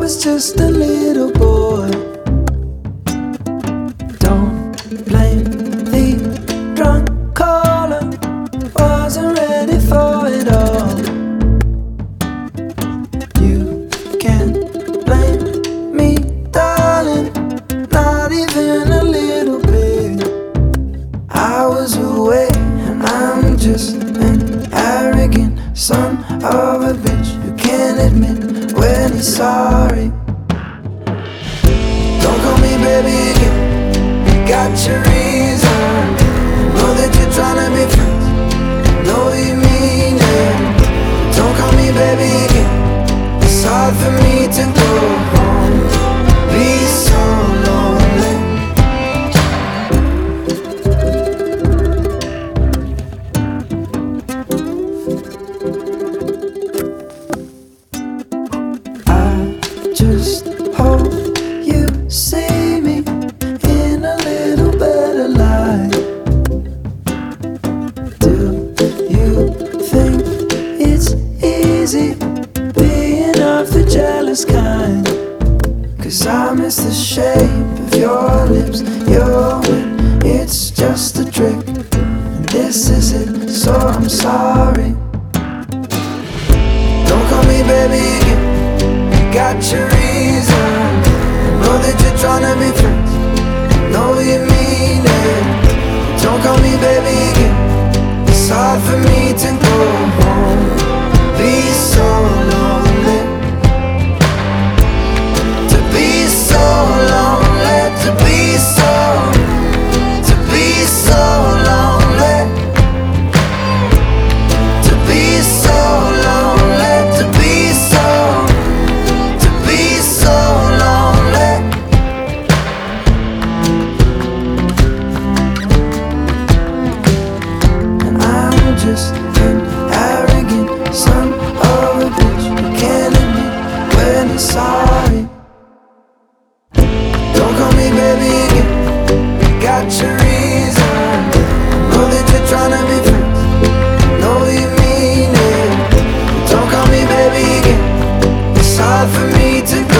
was just a little boy. Don't blame the drunk caller, wasn't ready for it all. You can't blame me, darling, not even a little bit. I was away and I'm just an arrogant son of a bitch who can't admit when he's sorry. Don't call me baby again, you got your reason. Know that you're trying to be friends, know you mean it. Don't call me baby again, it's hard for me to go home, be so lonely. Just hope you see me in a little better light. Do you think it's easy being of the jealous kind? 'Cause I miss the shape of your lips, your wit, it's just a trick, and this is it, so I'm sorry. Don't call me baby again, got your reason. Know that you're trying to be friends, know you mean it. Don't call me baby again, it's hard for me to go home, be so lonely. To be so lonely, to be so lonely. To be so lonely, to be so lonely. And I'm just an arrogant son of a bitch who can't admit when he's sorry. Don't call me baby again, you got your reason. Know that you're trying to be friends, know you mean it. Don't call me baby again, it's hard for me to